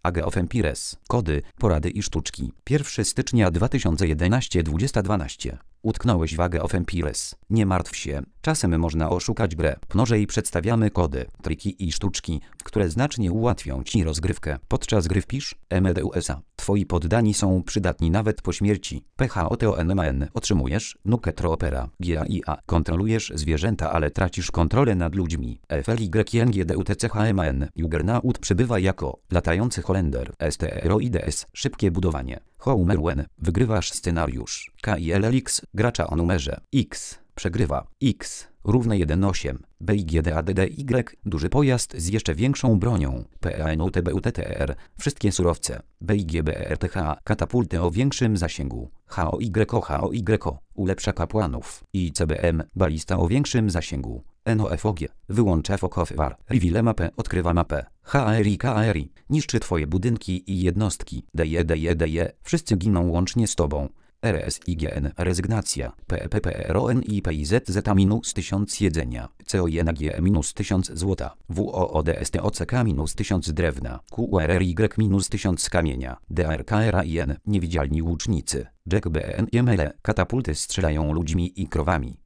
Age of Empires. Kody, porady i sztuczki. 1 stycznia 2011 2012. Utknąłeś w Age of Empires. Nie martw się, czasem można oszukać grę. Mnożej przedstawiamy kody, triki i sztuczki, które znacznie ułatwią Ci rozgrywkę. Podczas gry wpisz MDUSA. Twoi poddani są przydatni nawet po śmierci. PHOTONMAN. Otrzymujesz Nuke Troopera. GAIA. Kontrolujesz zwierzęta, ale tracisz kontrolę nad ludźmi. FLYNGDUTCHMAN. Juggernaut przybywa jako latający Holender. STEROIDS. Szybkie budowanie. Homerwen. Wygrywasz scenariusz. KILLX. Gracza o numerze X. Przegrywa. X równe 1,8. BIGDADDY. Duży pojazd z jeszcze większą bronią. PANOTBUTTR. Wszystkie surowce. BIGBRTH. Katapulty o większym zasięgu. HOYO. Ulepsza kapłanów. ICBM. Balista o większym zasięgu. NOFOG. Wyłącza FOKOFWAR. Reveal mapę. Odkrywa mapę. HRI. Niszczy Twoje budynki i jednostki. DJDJDJ. Wszyscy giną łącznie z Tobą. RSIGN. Rezygnacja. PEPPRONIPIZZ-1000 jedzenia. COING-1000 złota. WOODSTOCK-1000 drewna. QRRY-1000 kamienia. DRKRAIN. Niewidzialni łucznicy. JackBNML. Katapulty strzelają ludźmi i krowami.